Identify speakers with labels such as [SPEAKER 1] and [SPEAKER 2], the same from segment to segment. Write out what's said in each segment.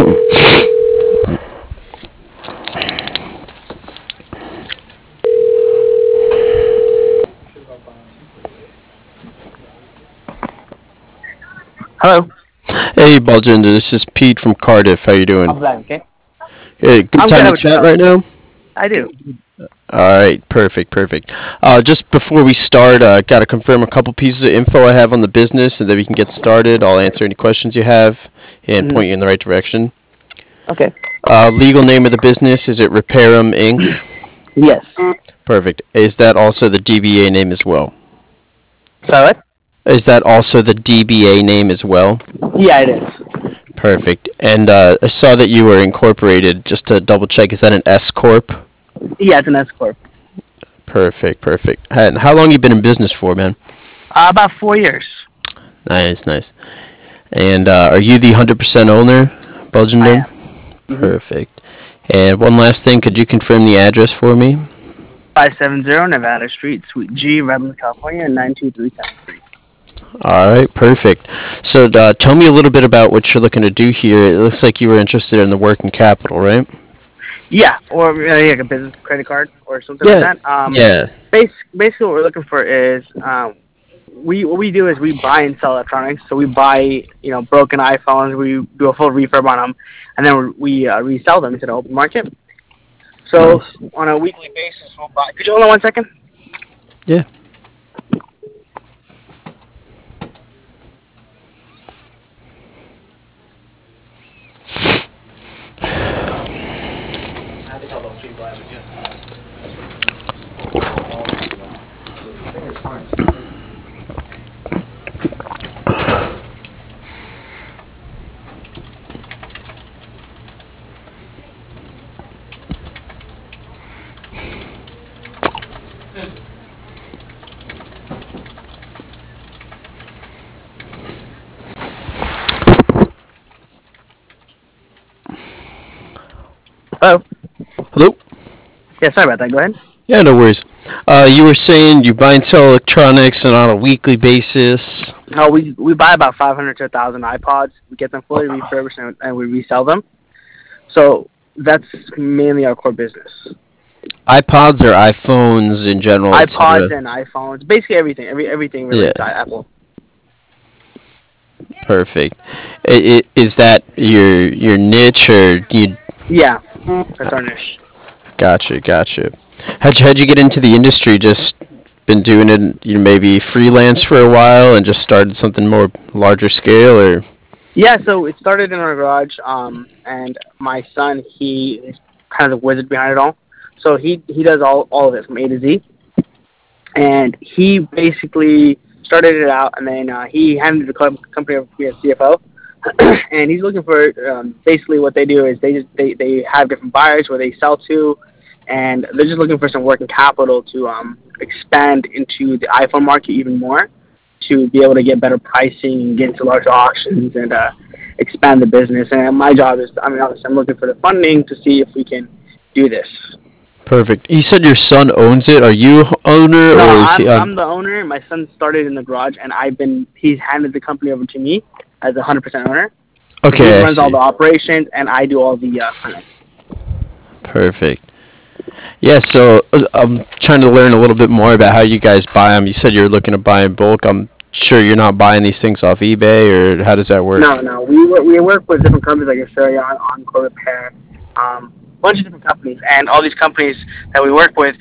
[SPEAKER 1] Hello.
[SPEAKER 2] Hey, Baljinder, this is Pete from Cardiff. How you doing?
[SPEAKER 1] I'm Glenn, okay?
[SPEAKER 2] Hey, good
[SPEAKER 1] I'm good.
[SPEAKER 2] time
[SPEAKER 1] How
[SPEAKER 2] to
[SPEAKER 1] about
[SPEAKER 2] chat
[SPEAKER 1] yourself?
[SPEAKER 2] right now?
[SPEAKER 1] I do.
[SPEAKER 2] All right, perfect, perfect. Just before we start, got to confirm a couple pieces of info I have on the business, and then we can get started. I'll answer any questions you have and
[SPEAKER 1] Hmm.
[SPEAKER 2] point you in the right direction.
[SPEAKER 1] Okay.
[SPEAKER 2] Legal name of the business, is it Repairum Inc.?
[SPEAKER 1] Yes.
[SPEAKER 2] Perfect. Is that also the DBA name as well?
[SPEAKER 1] Sorry, what?
[SPEAKER 2] Is that also the DBA name as well?
[SPEAKER 1] Yeah, it is.
[SPEAKER 2] Perfect. And I saw that you were incorporated. Just to double check, is that an S corp?
[SPEAKER 1] Yeah, it's an S corp.
[SPEAKER 2] Perfect, perfect. And how long you been in business for, man?
[SPEAKER 1] About 4 years.
[SPEAKER 2] Nice, nice. And are you the 100% owner,
[SPEAKER 1] I
[SPEAKER 2] Belginder?
[SPEAKER 1] am. Hmm.
[SPEAKER 2] Perfect. And one last thing, could you confirm the address for me?
[SPEAKER 1] 570 Nevada Street, Suite G, Redlands, California, 92373.
[SPEAKER 2] All right, perfect. So tell me a little bit about what you're looking to do here. It looks like you were interested in the working capital, right?
[SPEAKER 1] Yeah, or like a business credit card or something like
[SPEAKER 2] Yeah,
[SPEAKER 1] that.
[SPEAKER 2] yeah.
[SPEAKER 1] Basically, what we're looking for is we what we do is we buy and sell electronics. So we buy broken iPhones, we do a full refurb on them, and then we resell them to the open market. So
[SPEAKER 2] Nice.
[SPEAKER 1] on a weekly basis, we'll buy. Could you hold on 1 second?
[SPEAKER 2] Yeah.
[SPEAKER 1] Hello.
[SPEAKER 2] Hello?
[SPEAKER 1] Yeah, sorry about that. Go ahead.
[SPEAKER 2] Yeah, no worries. You were saying you buy and sell electronics and on a weekly basis.
[SPEAKER 1] No, we buy about 500 to 1,000 iPods. We get them fully refurbished and we resell them. So that's mainly our core business.
[SPEAKER 2] iPods or iPhones in general,
[SPEAKER 1] iPods
[SPEAKER 2] etc.
[SPEAKER 1] and iPhones, basically everything, everything
[SPEAKER 2] Yeah,
[SPEAKER 1] related to Apple.
[SPEAKER 2] perfect. Is that your niche or you?
[SPEAKER 1] Yeah, that's our niche.
[SPEAKER 2] Gotcha, gotcha. How'd you get into the industry? Just been doing it, maybe freelance for a while and just started something more larger scale, or?
[SPEAKER 1] Yeah, so it started in our garage, and my son, he is kind of the wizard behind it all. So he does all of it from A to Z, and he basically started it out, and then he handed the company over to me as CFO, and he's looking for basically what they do is they have different buyers where they sell to, and they're just looking for some working capital to expand into the iPhone market even more, to be able to get better pricing and get into larger auctions and expand the business. And my job is, I mean, obviously, I'm looking for the funding to see if we can do this.
[SPEAKER 2] Perfect. You said your son owns it. Are you owner
[SPEAKER 1] No,
[SPEAKER 2] or is he?
[SPEAKER 1] I'm the owner. My son started in the garage, and he's handed the company over to me as a 100% owner. So he
[SPEAKER 2] Okay, I
[SPEAKER 1] runs all
[SPEAKER 2] see.
[SPEAKER 1] the operations, and I do all the finance.
[SPEAKER 2] Perfect. Yeah, so I'm trying to learn a little bit more about how you guys buy them. You said you're looking to buy in bulk. I'm sure you're not buying these things off eBay, or how does that work?
[SPEAKER 1] No, no, we work with different companies like Australia, Encore Repair, bunch of different companies, and all these companies that we work with,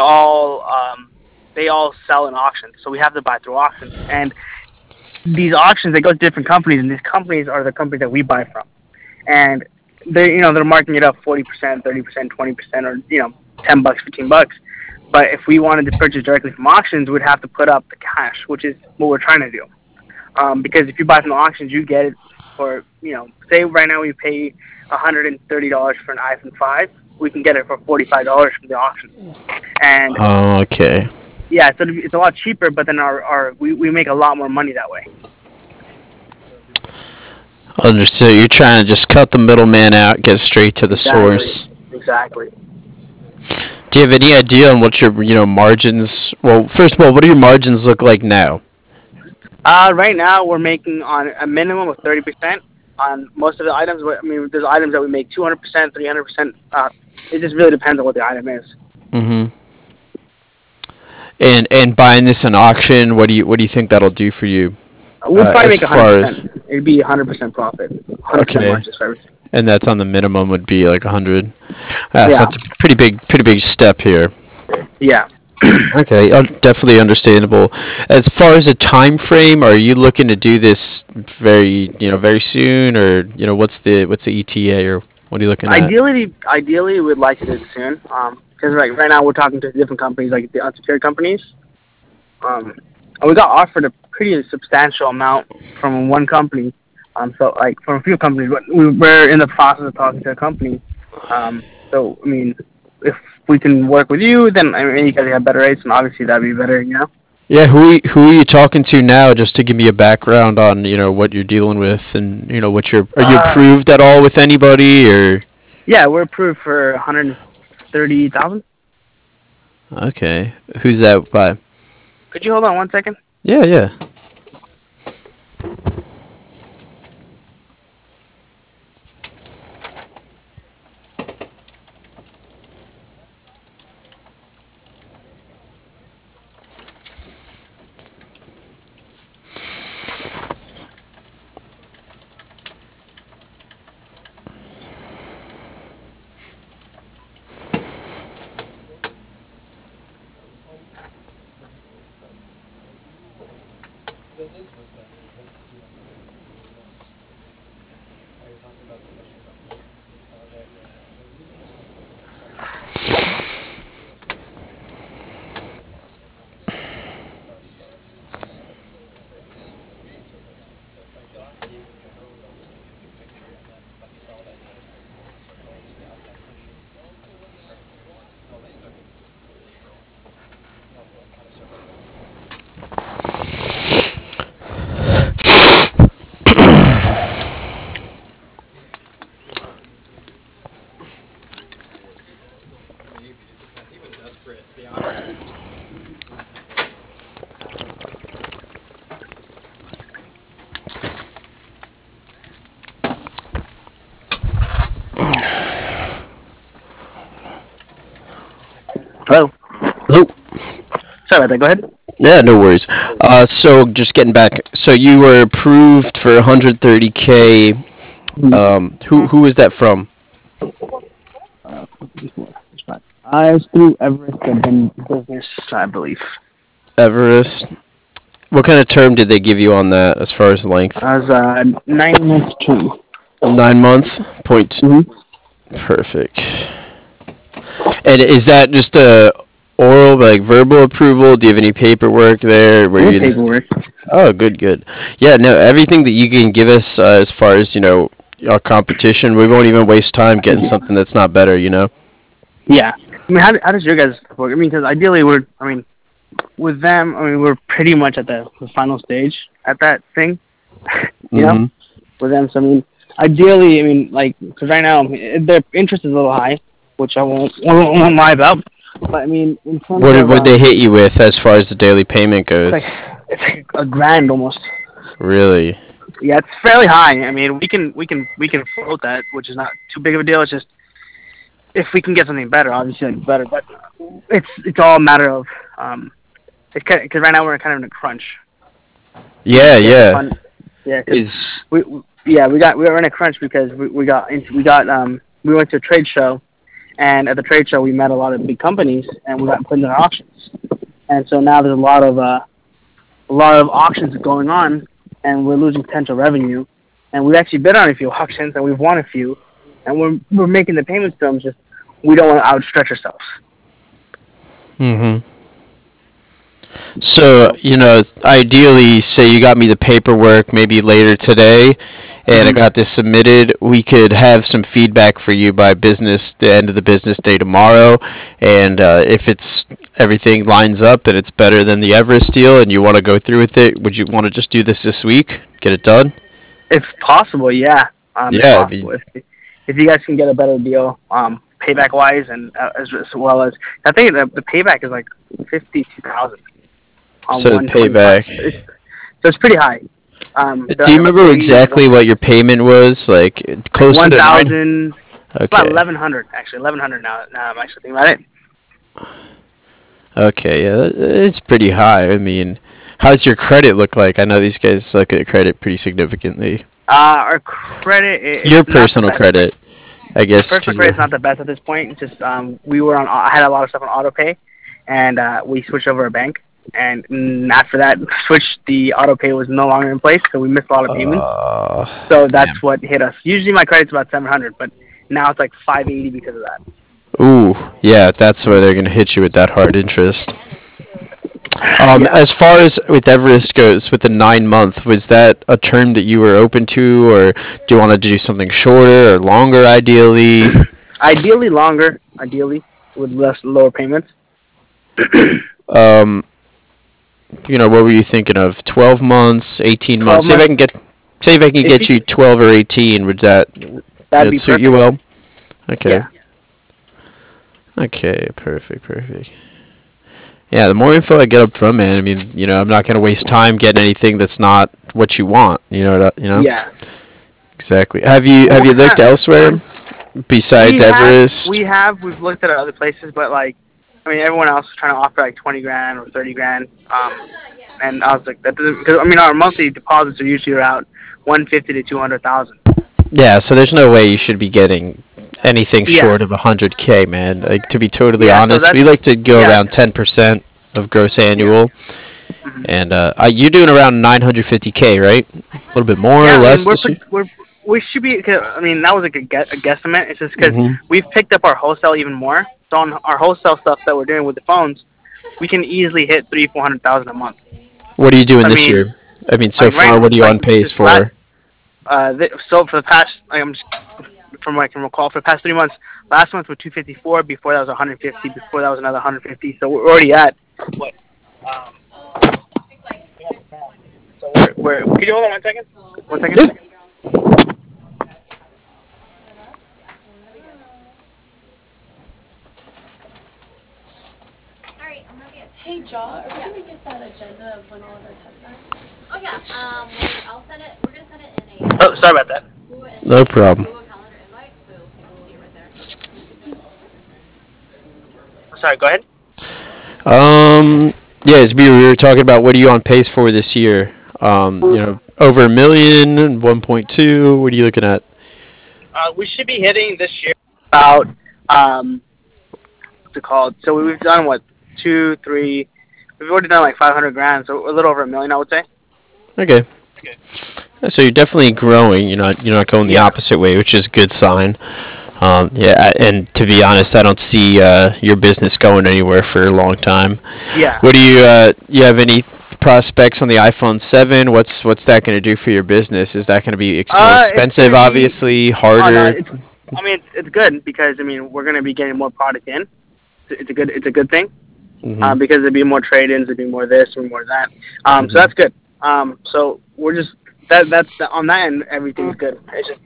[SPEAKER 1] they all sell in auctions. So we have to buy through auctions, and these auctions they go to different companies, and these companies are the companies that we buy from, and they're marking it up 40%, 30%, 20%, or $10, $15. But if we wanted to purchase directly from auctions, we'd have to put up the cash, which is what we're trying to do. Because if you buy from the auctions, you get it for, say right now we pay $130 for an iPhone 5, we can get it for $45 from the auction. And
[SPEAKER 2] Oh, okay.
[SPEAKER 1] yeah, it's a lot cheaper, but then we make a lot more money that way.
[SPEAKER 2] Understood. You're trying to just cut the middleman out, get straight to the
[SPEAKER 1] Exactly,
[SPEAKER 2] source.
[SPEAKER 1] exactly.
[SPEAKER 2] Do you have any idea on what your margins? Well, first of all, what do your margins look like now?
[SPEAKER 1] Right now we're making on a minimum of 30%. on most of the items. I mean, there's items that we make 200%, 300%. It just really depends on what the item is.
[SPEAKER 2] Mm-hmm. And buying this in auction, what do you think that'll do for you
[SPEAKER 1] We'll probably
[SPEAKER 2] as
[SPEAKER 1] make
[SPEAKER 2] far as
[SPEAKER 1] 100%. It'd be 100% profit, 100%
[SPEAKER 2] okay,
[SPEAKER 1] margins for everything.
[SPEAKER 2] and that's on the minimum would be like 100. So
[SPEAKER 1] Yeah,
[SPEAKER 2] that's a pretty big step here.
[SPEAKER 1] yeah.
[SPEAKER 2] Okay, definitely understandable. As far as a time frame, are you looking to do this very soon, or what's the ETA, or what are you looking at?
[SPEAKER 1] Ideally, we'd like to do it soon. Because like right now we're talking to different companies, like the unsecured companies. And we got offered a pretty substantial amount from one company. So like from a few companies, but we're in the process of talking to a company. So I mean, if we can work with you, then I mean, you guys have better rates, and obviously that'd be better, you know.
[SPEAKER 2] Yeah, who are you talking to now? Just to give me a background on what you're dealing with, and what are you
[SPEAKER 1] Uh,
[SPEAKER 2] approved at all with anybody, or
[SPEAKER 1] yeah, we're approved for 130,000.
[SPEAKER 2] okay, who's that by?
[SPEAKER 1] Could you hold on 1 second?
[SPEAKER 2] Yeah, yeah.
[SPEAKER 1] Hello.
[SPEAKER 2] Hello.
[SPEAKER 1] Sorry about that. Go ahead.
[SPEAKER 2] Yeah, no worries. So just getting back. So you were approved for 130K. Who was that from?
[SPEAKER 1] I was through Everest and business, I believe.
[SPEAKER 2] Everest. What kind of term did they give you on that as far as length?
[SPEAKER 1] I was 9 months too.
[SPEAKER 2] 9 months. Point.
[SPEAKER 1] Mm-hmm.
[SPEAKER 2] Perfect. And is that just a oral, like verbal approval? Do you have any paperwork there? Where
[SPEAKER 1] No
[SPEAKER 2] you?
[SPEAKER 1] paperwork.
[SPEAKER 2] Oh, good, good. Yeah, no, everything that you can give us as far as our competition, we won't even waste time getting something that's not better.
[SPEAKER 1] Yeah. I mean, how does your guys work? I mean, because ideally I mean, with them, I mean, we're pretty much at the final stage at that thing, you know,
[SPEAKER 2] Mm-hmm.
[SPEAKER 1] with them. So, I mean, ideally, I mean, like, because right now, their interest is a little high, which I won't lie about. But, I mean, in terms
[SPEAKER 2] What did
[SPEAKER 1] of,
[SPEAKER 2] what they hit you with as far as the daily payment
[SPEAKER 1] it's like,
[SPEAKER 2] goes?
[SPEAKER 1] it's like a grand almost.
[SPEAKER 2] Really?
[SPEAKER 1] Yeah, it's fairly high. I mean, we can float that, which is not too big of a deal. It's just if we can get something better, obviously like better. But it's all a matter of because right now we're kind of in a crunch.
[SPEAKER 2] Yeah,
[SPEAKER 1] Get
[SPEAKER 2] yeah.
[SPEAKER 1] fun. Yeah, because
[SPEAKER 2] Is
[SPEAKER 1] we were in a crunch because we went to a trade show, and at the trade show we met a lot of big companies and we got put in their auctions. And so now there's a lot of auctions going on, and we're losing potential revenue. And we actually bid on a few auctions, and we've won a few, and we're making the payments to them. Just we don't want to outstretch ourselves.
[SPEAKER 2] mm-hmm. So, ideally, say you got me the paperwork maybe later today, and I
[SPEAKER 1] Hmm.
[SPEAKER 2] got this submitted, we could have some feedback for you by the end of the business day tomorrow. And if it's everything lines up and it's better than the Everest deal, and you want to go through with it, would you want to just do this week? Get it done?
[SPEAKER 1] If possible, yeah. If
[SPEAKER 2] Yeah.
[SPEAKER 1] possible, if you guys can get a better deal, payback wise, and as well as I think the payback is like 52,000 on
[SPEAKER 2] So
[SPEAKER 1] 125.
[SPEAKER 2] payback.
[SPEAKER 1] So it's pretty high.
[SPEAKER 2] Do you remember exactly what your payment was? Like closer to
[SPEAKER 1] 1,000. It's about
[SPEAKER 2] Okay.
[SPEAKER 1] 1,100 actually. 1,100 now. Now I'm actually thinking about it.
[SPEAKER 2] Okay, yeah, it's pretty high. I mean, how's your credit look like? I know these guys look at credit pretty significantly.
[SPEAKER 1] Our credit
[SPEAKER 2] Your
[SPEAKER 1] it's not the
[SPEAKER 2] personal
[SPEAKER 1] best.
[SPEAKER 2] credit, I guess,
[SPEAKER 1] Personal
[SPEAKER 2] because
[SPEAKER 1] credit is not the best at this point. It's just we were on. I had a lot of stuff on auto pay, and we switched over a bank. And after that switch, the auto pay was no longer in place, so we missed a lot of payments. So
[SPEAKER 2] damn.
[SPEAKER 1] that's what hit us. Usually my credit's about 700, but now it's like 580 because of that.
[SPEAKER 2] Ooh, yeah, that's why they're gonna hit you with that hard interest.
[SPEAKER 1] Yeah.
[SPEAKER 2] As far as with Everest goes, with the 9 month, was that a term that you were open to, or do you want to do something shorter or longer, ideally?
[SPEAKER 1] Ideally longer. Ideally with less lower payments.
[SPEAKER 2] Um, what were you thinking of? 12 months, 18 months.
[SPEAKER 1] 12 months.
[SPEAKER 2] Say if I can
[SPEAKER 1] If
[SPEAKER 2] get you 12 or 18, would that
[SPEAKER 1] that'd be
[SPEAKER 2] suit you
[SPEAKER 1] perfect.
[SPEAKER 2] well? Okay.
[SPEAKER 1] Yeah.
[SPEAKER 2] Okay. Perfect. Perfect. Yeah. The more info I get up front, man. I mean, I'm not gonna waste time getting anything that's not what you want.
[SPEAKER 1] Yeah.
[SPEAKER 2] Exactly. Have you looked elsewhere besides Everest?
[SPEAKER 1] We've looked at other places, but like, I mean, everyone else is trying to offer like 20 grand or 30 grand. And I was like, that doesn't, because I mean, our monthly deposits are usually around 150 to 200,000.
[SPEAKER 2] Yeah. So there's no way you should be getting anything
[SPEAKER 1] Yeah.
[SPEAKER 2] short of 100K, man. Like, to be totally
[SPEAKER 1] Yeah. So
[SPEAKER 2] honest,
[SPEAKER 1] that's
[SPEAKER 2] we like to go
[SPEAKER 1] yeah.
[SPEAKER 2] around 10% of gross
[SPEAKER 1] Yeah.
[SPEAKER 2] annual,
[SPEAKER 1] Hmm.
[SPEAKER 2] and you're doing around 950K, right? A little bit more or
[SPEAKER 1] Yeah. I mean,
[SPEAKER 2] less this year.
[SPEAKER 1] we should be. I mean, that was like a guesstimate. It's just because
[SPEAKER 2] Hmm.
[SPEAKER 1] we've picked up our wholesale even more. So on our wholesale stuff that we're doing with the phones, we can easily hit 300-400,000 a month.
[SPEAKER 2] What are you doing
[SPEAKER 1] I
[SPEAKER 2] this
[SPEAKER 1] mean,
[SPEAKER 2] year? I mean, so
[SPEAKER 1] like
[SPEAKER 2] far, what are you
[SPEAKER 1] like
[SPEAKER 2] on pace
[SPEAKER 1] just last.
[SPEAKER 2] for?
[SPEAKER 1] So for the past, like, I'm just from what I can recall, for the past 3 months, last month was 254. Before that was 150. Before that was another 150. So we're already at what? Um, so we're. Can you hold on 1 second? 1 second.
[SPEAKER 2] Yeah.
[SPEAKER 3] Hey, Jaw, are we gonna get that agenda of when all of our tests are?
[SPEAKER 4] Oh yeah, I'll send it. We're gonna send it in
[SPEAKER 1] Oh, sorry about that.
[SPEAKER 2] No problem.
[SPEAKER 4] Google Calendar invite, so you can see it right there.
[SPEAKER 1] Sorry. Go ahead.
[SPEAKER 2] Um, yeah, as we were talking about, what are you on pace for this year? Over a million, 1.2. What are you looking at?
[SPEAKER 1] We should be hitting this year about what's it called? So we've done what 2, 3. We've already done like 500 grand, so a little over a million, I would say.
[SPEAKER 2] Okay. So you're definitely growing. You're not going the
[SPEAKER 1] Yeah.
[SPEAKER 2] opposite way, which is a good sign. Yeah, and to be honest, I don't see your business going anywhere for a long time.
[SPEAKER 1] Yeah.
[SPEAKER 2] What do you have any prospects on the iPhone 7? What's that going to do for your business? Is that going to be more
[SPEAKER 1] It's
[SPEAKER 2] expensive,
[SPEAKER 1] gonna be.
[SPEAKER 2] obviously,
[SPEAKER 1] Oh no,
[SPEAKER 2] harder?
[SPEAKER 1] it's good because I mean we're gonna be getting more product in. It's a good thing.
[SPEAKER 2] Hmm.
[SPEAKER 1] Because there'd be more trade-ins, there'd be more this and more that. So that's good. So we're just that's on that end, everything's good. It's just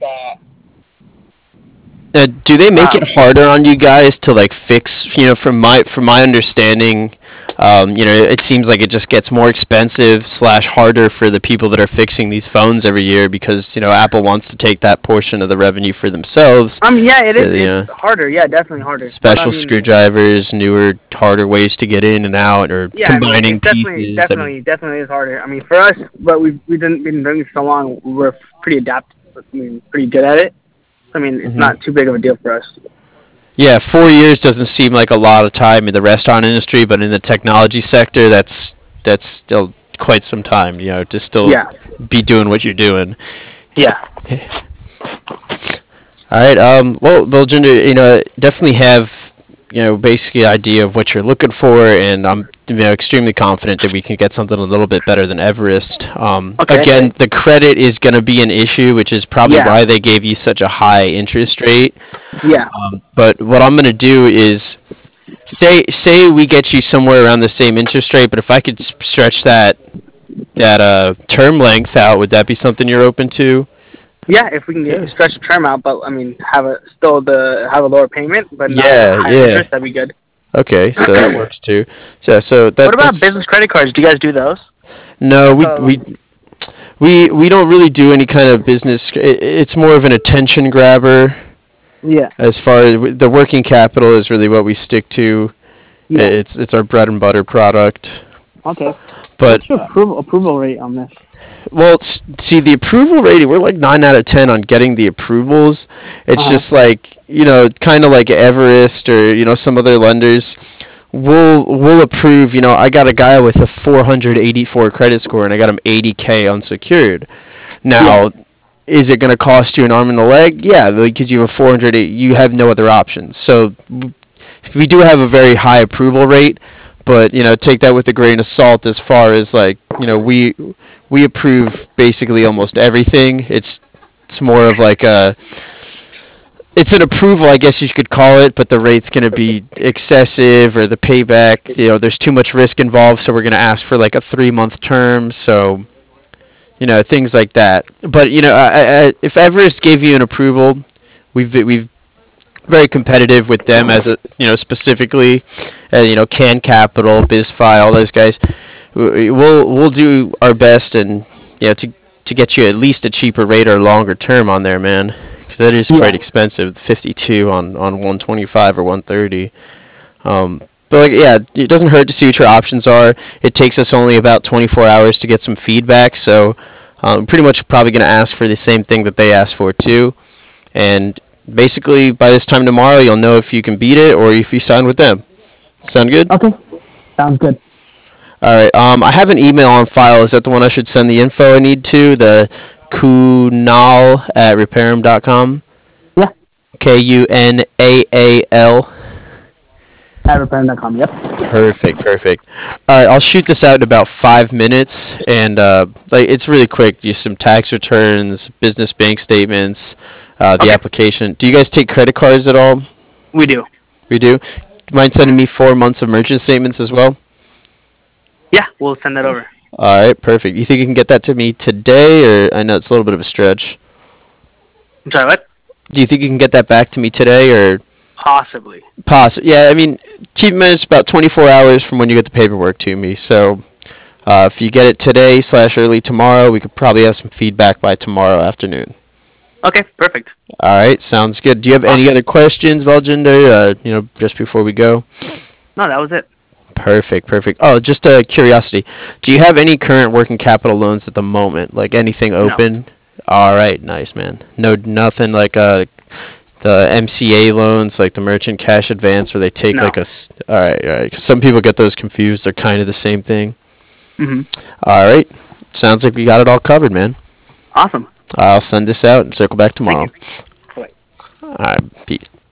[SPEAKER 2] Do they make it
[SPEAKER 1] um,
[SPEAKER 2] harder on you guys to like fix? From my understanding, it seems like it just gets more expensive slash harder for the people that are fixing these phones every year because Apple wants to take that portion of the revenue for themselves.
[SPEAKER 1] yeah, it is.
[SPEAKER 2] You know,
[SPEAKER 1] It's harder. Yeah, definitely harder. But I
[SPEAKER 2] special
[SPEAKER 1] mean,
[SPEAKER 2] screwdrivers, newer, harder ways to get in and out, or
[SPEAKER 1] yeah, I mean,
[SPEAKER 2] combining
[SPEAKER 1] it's definitely,
[SPEAKER 2] pieces. I mean,
[SPEAKER 1] definitely is harder. I mean, for us, but we've been doing this so long, we're pretty adapted. I mean, pretty good at it. I mean, it's
[SPEAKER 2] mhm.
[SPEAKER 1] not too big of a deal for us.
[SPEAKER 2] Yeah, 4 years doesn't seem like a lot of time in the restaurant industry, but in the technology sector, that's still quite some time. To still
[SPEAKER 1] Yeah,
[SPEAKER 2] be doing what you're doing.
[SPEAKER 1] yeah,
[SPEAKER 2] All right. Well, Jinder, definitely have basically idea of what you're looking for, and I'm extremely confident that we can get something a little bit better than Everest.
[SPEAKER 1] Okay.
[SPEAKER 2] Again, the credit is going to be an issue, which is probably
[SPEAKER 1] Yeah.
[SPEAKER 2] why they gave you such a high interest rate.
[SPEAKER 1] yeah.
[SPEAKER 2] But what I'm going to do is say we get you somewhere around the same interest rate, but if I could stretch that term length out, would that be something you're open to?
[SPEAKER 1] Yeah, if we can
[SPEAKER 2] Yeah.
[SPEAKER 1] stretch the term out, but I mean, have a lower payment, but not a
[SPEAKER 2] Yeah,
[SPEAKER 1] high
[SPEAKER 2] yeah.
[SPEAKER 1] interest, that'd be good.
[SPEAKER 2] Okay, so that works too. So
[SPEAKER 1] What about
[SPEAKER 2] that's
[SPEAKER 1] business credit cards? Do you guys do those?
[SPEAKER 2] no,
[SPEAKER 1] That's
[SPEAKER 2] we
[SPEAKER 1] all.
[SPEAKER 2] we We don't really do any kind of business. It's more of an attention grabber.
[SPEAKER 1] Yeah.
[SPEAKER 2] As far as the working capital is really what we stick to.
[SPEAKER 1] Yeah.
[SPEAKER 2] It's our bread and butter product.
[SPEAKER 1] Okay.
[SPEAKER 2] But
[SPEAKER 1] What's your approval rate on this?
[SPEAKER 2] well, see the approval rate. We're like 9 out of 10 on getting the approvals. It's just like kind of like Everest or some other lenders. We'll approve. I got a guy with a 484 credit score, and I got him 80K unsecured. Now, is it going to cost you an arm and a leg? Yeah, because you have 400. You have no other options. So we do have a very high approval rate, but take that with a grain of salt. As far as we approve basically almost everything. It's more of like it's an approval, I guess you could call it, but the rate's going to be excessive, or the payback, there's too much risk involved, so we're going to ask for like a 3-month term, so, things like that. But, if Everest gave you an approval, we've very competitive with them as specifically, Can Capital, BizFi, all those guys. We'll do our best and, to get you at least a cheaper rate or longer term on there, man. Because that is quite expensive, 52 on 125 or 130. But it doesn't hurt to see what your options are. It takes us only about 24 hours to get some feedback, so pretty much probably going to ask for the same thing that they asked for too. And basically, by this time tomorrow, you'll know if you can beat it or if you sign with them. Sound good?
[SPEAKER 1] Okay. Sounds good.
[SPEAKER 2] All right. I have an email on file. Is that the one I should send the info I need to? The Kunal@repairum.com.
[SPEAKER 1] Yeah.
[SPEAKER 2] Kunaal.
[SPEAKER 1] @repairum.com. Yep.
[SPEAKER 2] Perfect. All right, I'll shoot this out in about 5 minutes, and it's really quick. Just some tax returns, business bank statements, the application. Do you guys take credit cards at all?
[SPEAKER 1] We do.
[SPEAKER 2] We do. Mind sending me 4 months of merchant statements as well?
[SPEAKER 1] Yeah, we'll send that over.
[SPEAKER 2] All right, perfect. You think you can get that to me today, or I know it's a little bit of a stretch?
[SPEAKER 1] I'm sorry, what?
[SPEAKER 2] Do you think you can get that back to me today, or?
[SPEAKER 1] Possibly.
[SPEAKER 2] Yeah, I mean, keep in mind it's about 24 hours from when you get the paperwork to me. So if you get it today / early tomorrow, we could probably have some feedback by tomorrow afternoon.
[SPEAKER 1] Okay, perfect.
[SPEAKER 2] All right, sounds good. Do you have any other questions, Valjinder, just before we go?
[SPEAKER 1] No, that was it.
[SPEAKER 2] Perfect. Oh, just a curiosity. Do you have any current working capital loans at the moment? Like anything open? No. All right, nice, man. No, nothing like the MCA loans, like the merchant cash advance, where they take All right. Some people get those confused. They're kind of the same thing.
[SPEAKER 1] Mm-hmm.
[SPEAKER 2] All right. Sounds like we got it all covered, man.
[SPEAKER 1] Awesome.
[SPEAKER 2] I'll send this out and circle back tomorrow.
[SPEAKER 1] Thank you.
[SPEAKER 2] All right. Peace.